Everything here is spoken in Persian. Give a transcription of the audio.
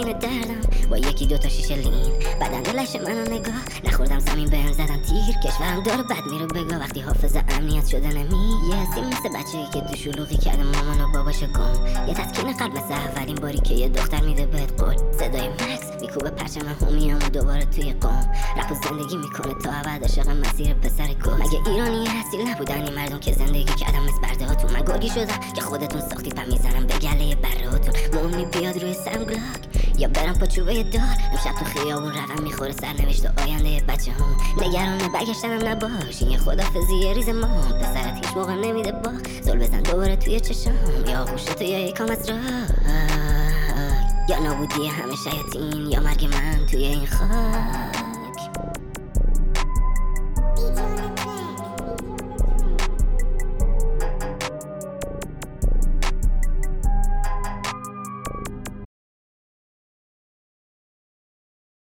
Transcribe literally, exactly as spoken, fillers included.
دردم با یکی دوتا شیشه لین. بدن لش منو نگاه نخوردم زمین بهم زدن تیر. کشورم داره بد میره بگاه وقتی حافظ امنیت شده نمیه. سیم مثل بچه‌ای که تو شلوغی کرده مامان و باباش گم. یه تسکین قلب مثل اولین باری که یه دختر میده بهت قول. صدای مکس میکوبه پرچم هومیامو دوباره توی قوم. رپ و زندگی میکنه تا ابد عاشق مسیر پسر گل. مگه ایرانی اصیل نبودن این مردم که زندگی کردم مثل برده هاتون؟ من گرگی شدم که خودتون ساختید و میزنم به گله بره هاتون. مومی بیاد روی سرم گلاک یا برم پا چوبه دار. امشب تو خیابون روم میخوره سرنوشت آینده بچه هم. نگران برگشتنم نباش این یه خدافزی ریز ما. پسرت هیچ موقع نمیده با زل بزن دوباره توی چشم. یا خوش تو یا یکم از راه یا نابودی همه شیاطین یا مرگ من توی این خاک.